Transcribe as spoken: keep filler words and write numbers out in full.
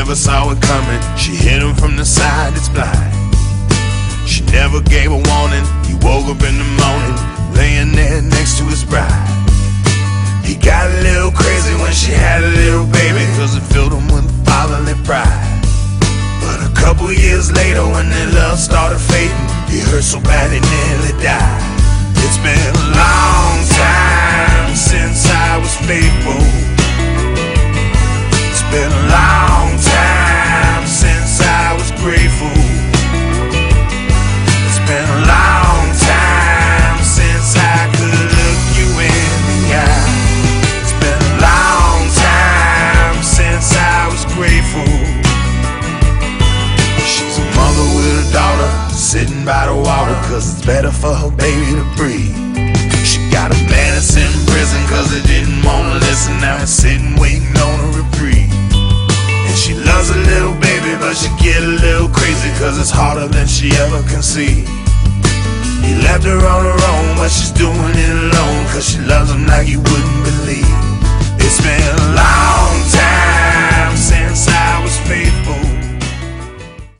never saw it coming. She hit him from the side that's blind. She never gave a warning. He woke up in the morning, laying there next to his bride. He got a little crazy when she had a little baby, cause it filled him with fatherly pride. But a couple years later, when their love started fading, he hurt so bad he nearly died. It's been a long time since I was faithful. It's been a long time since I was grateful. It's been a long time since I could look you in the eye. It's been a long time since I was grateful. She's a mother with a daughter sitting by the water, cause it's better for her baby to breathe. She got a man that's in prison cause he didn't wanna listen. Now he's sitting waiting on a reprieve. And she loves a little baby, but she get a little crazy cause it's harder than she ever conceived. He left her on her own, but she's doing it alone, cause she loves him like you wouldn't believe. It's been a